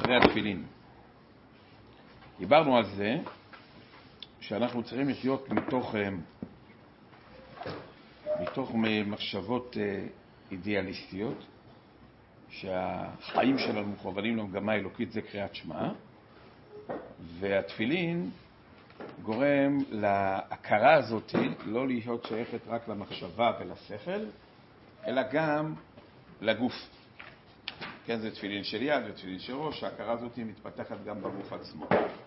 אחרי התפילין. דיברנו על זה שאנחנו צריכים לחיות מתוך מחשבות אידיאליסטיות, שהחיים שלנו מכוונים למגמה האלוקית, זה קריאת שמע, והתפילין גורם להכרה הזאת לא להיות שייכת רק למחשבה ולשכל, אלא גם לגוף. כן, זה תפילין של יד ותפילין של ראש, ההכרה הזאת מתפתחת גם בגוף עצמו.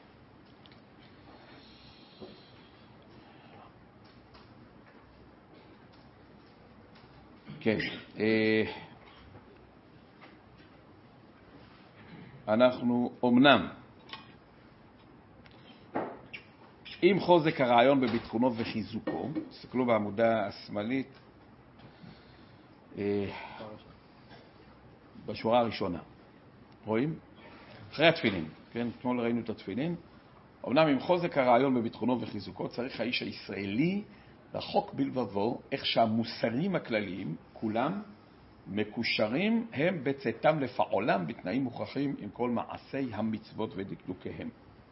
כן, אנחנו אומנם עם חוזק הרעיון בביטחונו וחיזוקו, תסתכלו בעמודה השמאלית בשורה הראשונה, רואים? אחרי התפילין, כן? אתמול ראינו את התפילין. אומנם עם חוזק הרעיון בביטחונו וחיזוקו צריך האיש הישראלי רחוק בלבבו איך שהמוסרים הכלליים כולם מקושרים הם בצאתם לפעולם בתנאים מוכרחים עם כל מעשי המצוות ודקדוקיהם.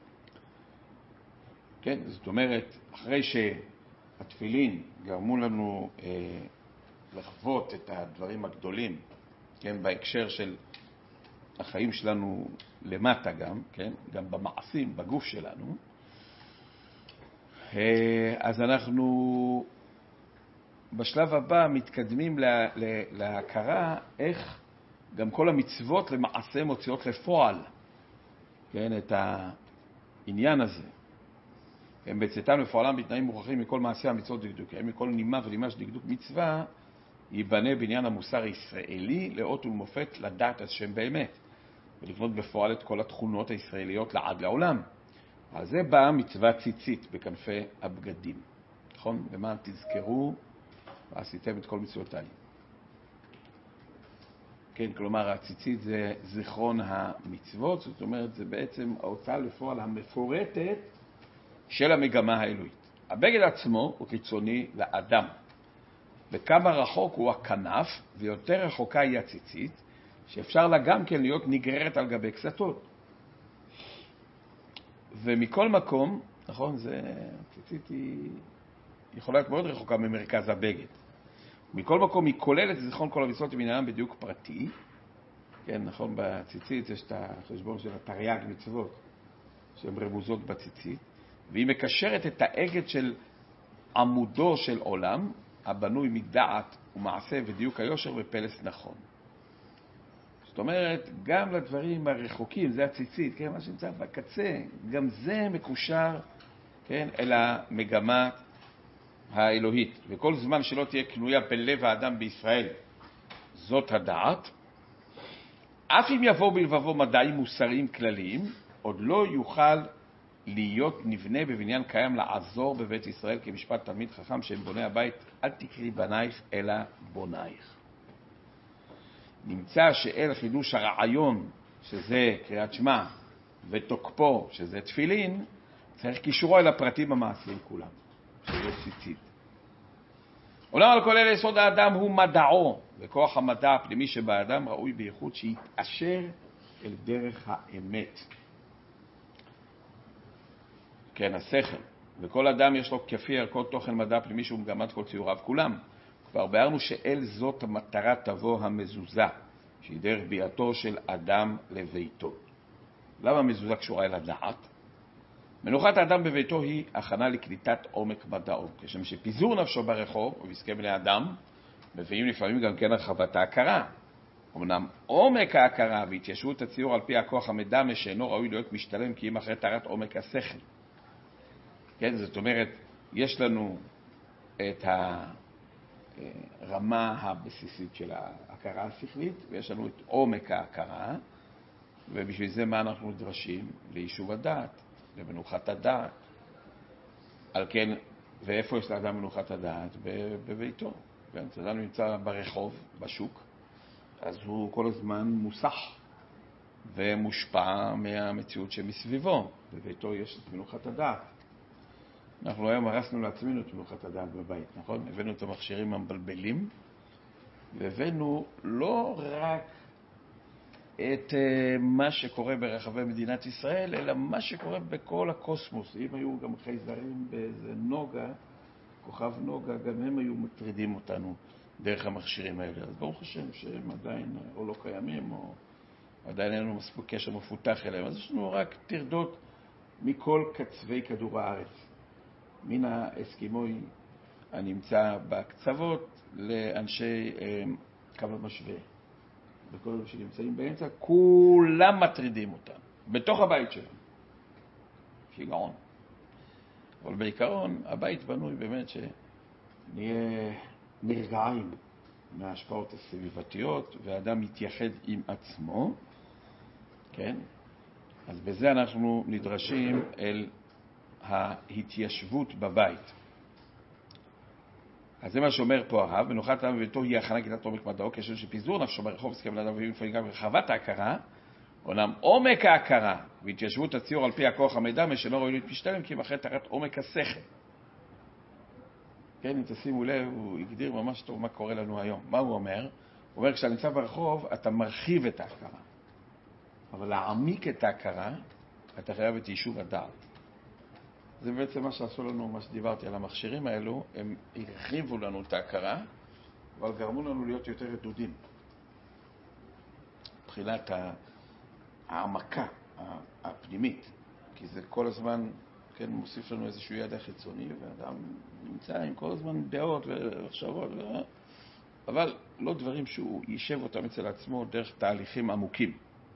כן, זאת אומרת, אחרי שהתפילין גרמו לנו לחוות את הדברים הגדולים, כן, בהקשר של החיים שלנו למטה גם, כן, גם במעשים, בגוף שלנו, אז אנחנו בשלב הבא מתקדמים להכרה איך גם כל המצוות למעשה מוציאות לפועל, כן, את העניין הזה. הם בצאתם לפועלם בתנאים מוכרחים מכל מעשי המצוות ודקדוקיהם, מכל נימה ולימה של דקדוק מצווה, ייבנה בניין המוסר הישראלי לאות ולמופת לדעת השם באמת, ולבנות בפועל את כל התכונות הישראליות לעד לעולם. על זה באה מצווה ציצית בכנפי הבגדים. נכון? למען תזכרו ועשיתם את כל מצוותיי. כן, כלומר הציצית זה זיכרון המצוות, זאת אומרת זה בעצם ההוצאה לפועל המפורטת של המגמה האלוהית. הבגד עצמו הוא חיצוני לאדם. וכמה רחוק הוא הכנף, ויותר רחוקה היא הציצית, שאפשר לה גם כן להיות נגררת על גבי קסתות. ומכל מקום, נכון, הציצית היא יכולה להיות מאוד רחוקה ממרכז הבגד. מכל מקום היא כוללת זיכרון כל המצוות במעניינם בדיוק פרטי. כן, נכון, בציצית יש את החשבון של התרי"ג מצוות, שהן רמוזות בציצית, והיא מקשרת את האגד של עמודו של עולם, הבנוי מדעת ומעשה ודיוק היושר בפלס נכון. זאת אומרת, גם לדברים הרחוקים, זה הציצית, כן, מה שנמצא בקצה, גם זה מקושר, כן, אל המגמה האלוהית. וכל זמן שלא תהיה קנויה בלב האדם בישראל, זאת הדעת, אף אם יבוא בלבבו מדעים מוסריים כלליים, עוד לא יוכל להיות נבנה בבניין קיים לעזור בבית ישראל כמשפט תלמיד חכם שהם בוני הבית, אל תקרי בנייך אלא בונייך. נמצא שאל חידוש הרעיון, שזה קריאת שמע, ותוקפו, שזה תפילין, צריך קישורו אל הפרטים המעשיים כולם, שזה ציצית. עולם על כל אלה יסוד האדם הוא מדעו, וכוח המדע הפנימי שבאדם ראוי בייחוד שיתאשר אל דרך האמת. כן, השכל. וכל אדם יש לו כפי ערכות תוכן מדע פנימי שהוא מגמת כל ציוריו כולם. כבר בארנו שאל זאת המטרה תבוא המזוזה, שהיא דרך ביאתו של אדם לביתו. למה המזוזה קשורה אל הדעת? מנוחת האדם בביתו היא הכנה לקליטת עומק מדעו, כשם שפיזור נפשו ברחוב ובעסקי בני אדם מביאים לפעמים גם כן הרחבת ההכרה. אמנם עומק ההכרה והתיישבות הציור על פי הכוח המדמה שאינו ראוי להיות משתלם כי אם אחרי תארת עומק השכל. כן, זאת אומרת, יש לנו את הרמה הבסיסית של ההכרה השכלית, ויש לנו את עומק ההכרה, ובשביל זה מה אנחנו נדרשים? ליישוב הדעת, למנוחת הדעת. על כן, ואיפה יש לאדם מנוחת הדעת? בביתו. כן, אדם נמצא ברחוב, בשוק, אז הוא כל הזמן מוסח ומושפע מהמציאות שמסביבו. בביתו יש את מנוחת הדעת. אנחנו היום הרסנו לעצמנו את מנוחת הדעת בבית, נכון? הבאנו את המכשירים המבלבלים, והבאנו לא רק את מה שקורה ברחבי מדינת ישראל, אלא מה שקורה בכל הקוסמוס. אם היו גם חייזרים באיזה נוגה, כוכב נוגה, גם הם היו מטרידים אותנו דרך המכשירים האלה. אז ברוך השם שהם עדיין או לא קיימים, או עדיין אין לנו מספיק קשר מפותח אליהם. אז יש לנו רק טרדות מכל קצווי כדור הארץ. מן האסקימוי הנמצא בקצוות לאנשי קו המשווה. וכל אלה שנמצאים באמצע, כולם מטרידים אותם, בתוך הבית שלהם. שיגעון. אבל בעיקרון, הבית בנוי באמת שנהיה נרגעים מההשפעות הסביבתיות, והאדם מתייחד עם עצמו, כן? אז בזה אנחנו נדרשים אל ההתיישבות בבית. אז זה מה שאומר פה הרב, מנוחת האדם בביתו היא הכנה כיתת עומק מדעו, כשם שפיזור נפשו ברחוב הסכם לאדם וביום לפעמים גם רחבת ההכרה, עולם עומק ההכרה והתיישבות הציור על פי הכוח המידע, שלא ראוי להתמשתלם, כי אחרי תחת עומק השכל. כן, אם תשימו לב, הוא הגדיר ממש טוב מה קורה לנו היום. מה הוא אומר? הוא אומר, כשאתה נמצא ברחוב, אתה מרחיב את ההכרה. אבל להעמיק את ההכרה, אתה חייב את יישוב הדעת. זה בעצם מה שעשו לנו, מה שדיברתי על המכשירים האלו, הם הרחיבו לנו את ההכרה, אבל גרמו לנו להיות יותר רדודים. מבחינת העמקה הפנימית, כי זה כל הזמן, כן, מוסיף לנו איזשהו ידע חיצוני, ואדם נמצא עם כל הזמן דעות ומחשבות, אבל לא דברים שהוא יישב אותם אצל עצמו דרך תהליכים עמוקים.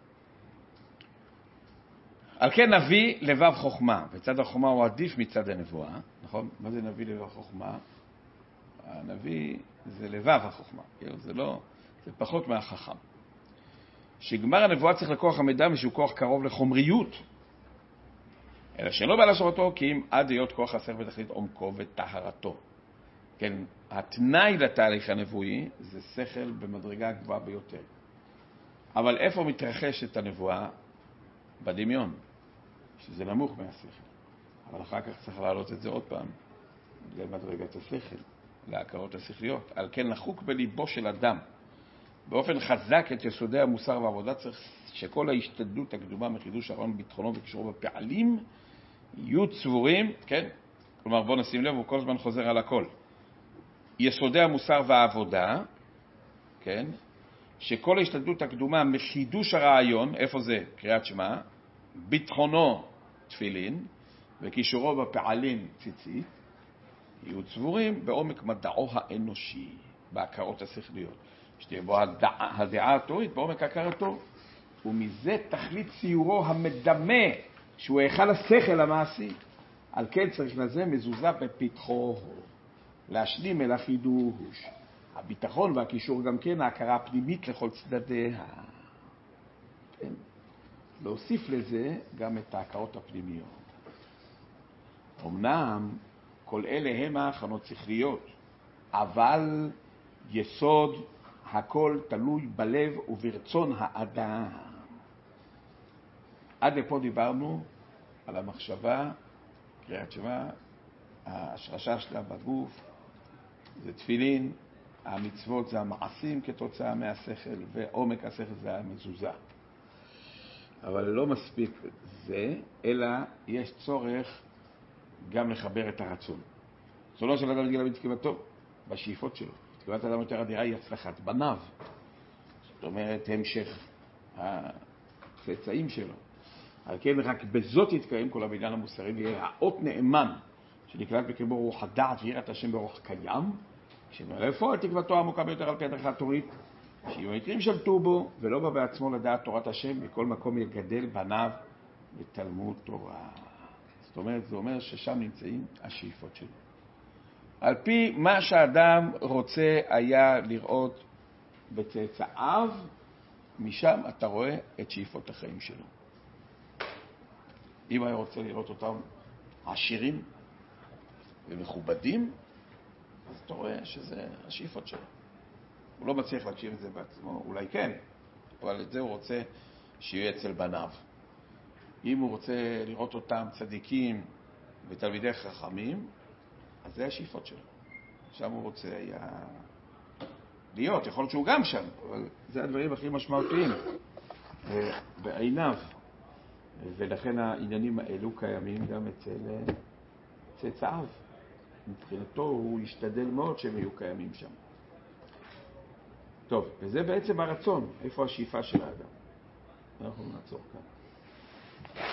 על כן נביא לבב חוכמה, וצד החוכמה הוא עדיף מצד הנבואה, נכון? מה זה נביא לבב חוכמה? הנביא זה לבב החוכמה, זה פחות מהחכם. שגמר הנבואה צריך לכוח המידע משהו כוח קרוב לחומריות, אלא שלא בא לשורתו כי אם עד היות כוח השכל בתכלית עומקו וטהרתו. כן, התנאי לתהליך הנבואי זה שכל במדרגה גבוהה ביותר. אבל איפה מתרחשת הנבואה? בדמיון, שזה נמוך מהשכל. אבל אחר כך צריך להעלות את זה עוד פעם למדרגת השכל, להכרות השכליות. על כן נחוק בליבו של אדם באופן חזק את יסודי המוסר והעבודה, צריך שכל ההשתדלות הקדומה מחידוש הרעיון ביטחונו וקישורו בפעלים יהיו צבורים, כן? כלומר, בוא נשים לב, הוא כל הזמן חוזר על הכל. יסודי המוסר והעבודה, כן? שכל ההשתדלות הקדומה מחידוש הרעיון, איפה זה? קריאת שמע, ביטחונו תפילין, וקישורו בפעלים ציצית, יהיו צבורים בעומק מדעו האנושי, בהכרות השכליות. שתהיה בו הדעה התורית בעומק הכרתו, ומזה תכלית ציורו המדמה, שהוא היכל השכל המעשי. על כן צריך לזה מזוזה בפתחו, להשלים אל החידוש. הביטחון והקישור גם כן, ההכרה הפנימית לכל צדדיה. כן. להוסיף לזה גם את ההכרות הפנימיות. אמנם כל אלה הם ההכנות שכליות, אבל יסוד הכל תלוי בלב וברצון האדם. עד לפה דיברנו על המחשבה, קריאת שמע, השרשה שלה בגוף, זה תפילין, המצוות זה המעשים כתוצאה מהשכל, ועומק השכל זה המזוזה. אבל לא מספיק זה, אלא יש צורך גם לחבר את הרצון. רצונו של אדם גילה בתקוותו, בשאיפות שלו. תקוות האדם יותר אדירה היא הצלחת בניו. זאת אומרת, המשך הצאצאים שלו. על כן רק בזאת יתקיים כל הבניין המוסרי, ויהיה האות נאמן שנקלט בקרבו רוח הדעת ויראת השם ברוח קיים, שמאיפה תקוותו העמוקה ביותר על פי הדרכה התורית, שיהיו מקרים שלטו בו ולא בא בעצמו לדעת תורת השם, מכל מקום יגדל בניו לתלמוד תורה. זאת אומרת, זה אומר ששם נמצאים השאיפות שלו. על פי מה שהאדם רוצה היה לראות בצאצאיו, משם אתה רואה את שאיפות החיים שלו. אם היה רוצה לראות אותם עשירים ומכובדים, אז אתה רואה שזה השאיפות שלו. הוא לא מצליח להגשים את זה בעצמו, אולי כן, אבל את זה הוא רוצה שיהיה אצל בניו. אם הוא רוצה לראות אותם צדיקים ותלמידי חכמים, אז זה השאיפות שלו. שם הוא רוצה היה להיות, יכול להיות שהוא גם שם, אבל זה הדברים הכי משמעותיים. בעיניו, ולכן העניינים האלו קיימים גם אצל צאצאיו. מבחינתו הוא ישתדל מאוד שהם יהיו קיימים שם. טוב, וזה בעצם הרצון, איפה השאיפה של האדם. אנחנו נעצור כאן.